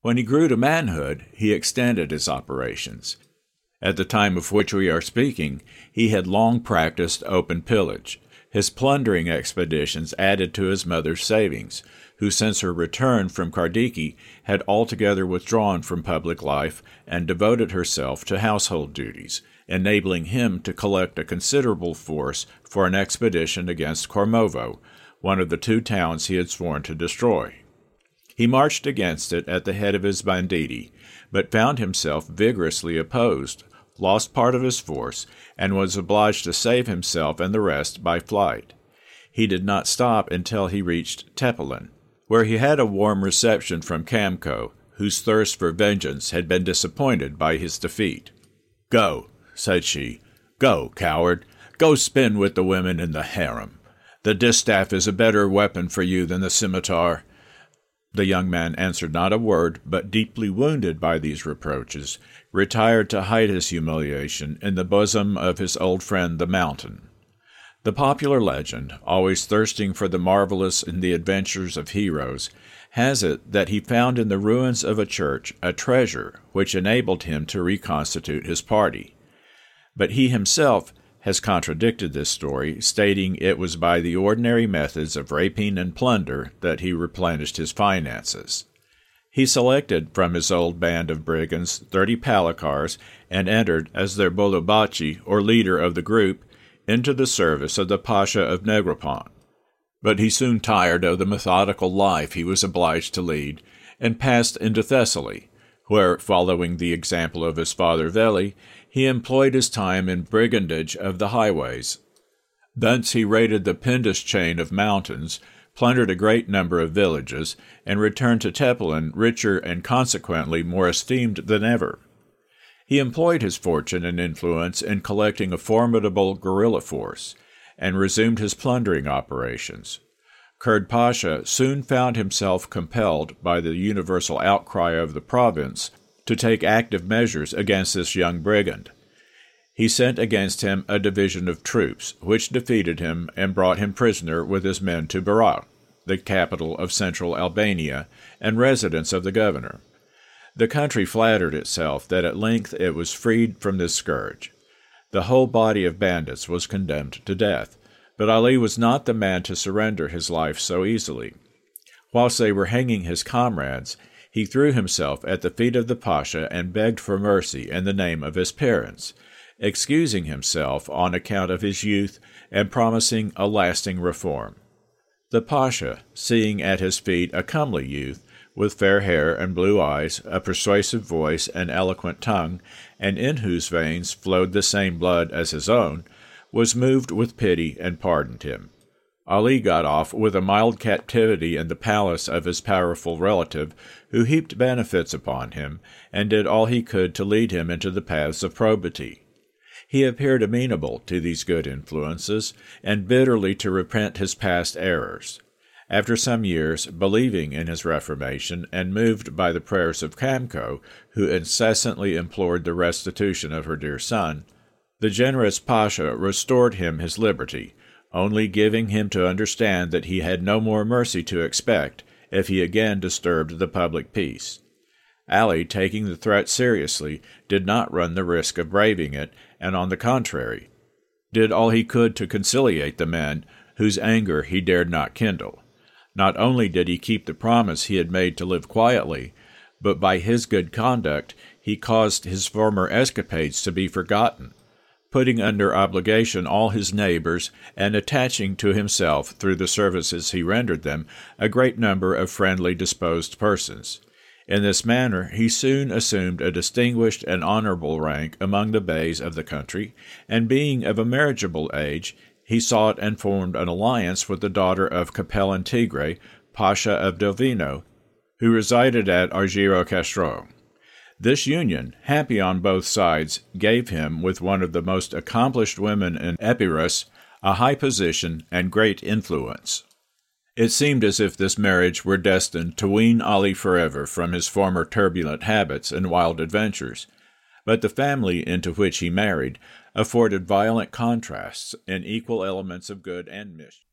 When he grew to manhood, he extended his operations. At the time of which we are speaking, he had long practiced open pillage. His plundering expeditions added to his mother's savings, who since her return from Kardiki had altogether withdrawn from public life and devoted herself to household duties, enabling him to collect a considerable force for an expedition against Kormovo, one of the two towns he had sworn to destroy. He marched against it at the head of his banditti, but found himself vigorously opposed, lost part of his force, and was obliged to save himself and the rest by flight. He did not stop until he reached Tepelen, where he had a warm reception from Kamco, whose thirst for vengeance had been disappointed by his defeat. "Go," said she. "Go, coward. Go spin with the women in the harem. The distaff is a better weapon for you than the scimitar." The young man answered not a word, but deeply wounded by these reproaches, retired to hide his humiliation in the bosom of his old friend the Mountain. The popular legend, always thirsting for the marvelous in the adventures of heroes, has it that he found in the ruins of a church a treasure which enabled him to reconstitute his party. But he himself has contradicted this story, stating it was by the ordinary methods of rapine and plunder that he replenished his finances. He selected from his old band of brigands 30 Palikars and entered as their Bolobachi, or leader of the group, into the service of the Pasha of Negropont. But he soon tired of the methodical life he was obliged to lead, and passed into Thessaly, where, following the example of his father Veli, he employed his time in brigandage of the highways. Thence he raided the Pindus chain of mountains, plundered a great number of villages, and returned to Tepelen richer and consequently more esteemed than ever. He employed his fortune and influence in collecting a formidable guerrilla force, and resumed his plundering operations. Kurd Pasha soon found himself compelled by the universal outcry of the province to take active measures against this young brigand. He sent against him a division of troops, which defeated him and brought him prisoner with his men to Berat, the capital of central Albania and residence of the governor. The country flattered itself that at length it was freed from this scourge. The whole body of bandits was condemned to death, but Ali was not the man to surrender his life so easily. Whilst they were hanging his comrades, he threw himself at the feet of the Pasha and begged for mercy in the name of his parents, excusing himself on account of his youth and promising a lasting reform. The Pasha, seeing at his feet a comely youth, with fair hair and blue eyes, a persuasive voice and eloquent tongue, and in whose veins flowed the same blood as his own, was moved with pity and pardoned him. Ali got off with a mild captivity in the palace of his powerful relative, who heaped benefits upon him, and did all he could to lead him into the paths of probity. He appeared amenable to these good influences, and bitterly to repent his past errors. After some years, believing in his reformation, and moved by the prayers of Kamco, who incessantly implored the restitution of her dear son, the generous Pasha restored him his liberty, only giving him to understand that he had no more mercy to expect if he again disturbed the public peace. Ali, taking the threat seriously, did not run the risk of braving it, and on the contrary, did all he could to conciliate the men whose anger he dared not kindle. Not only did he keep the promise he had made to live quietly, but by his good conduct he caused his former escapades to be forgotten, putting under obligation all his neighbors, and attaching to himself, through the services he rendered them, a great number of friendly disposed persons. In this manner he soon assumed a distinguished and honorable rank among the beys of the country, and being of a marriageable age, he sought and formed an alliance with the daughter of Capellan Tigre, Pasha of Delvino, who resided at Argiro Castro. This union, happy on both sides, gave him, with one of the most accomplished women in Epirus, a high position and great influence. It seemed as if this marriage were destined to wean Ali forever from his former turbulent habits and wild adventures, but the family into which he married afforded violent contrasts in equal elements of good and mischief.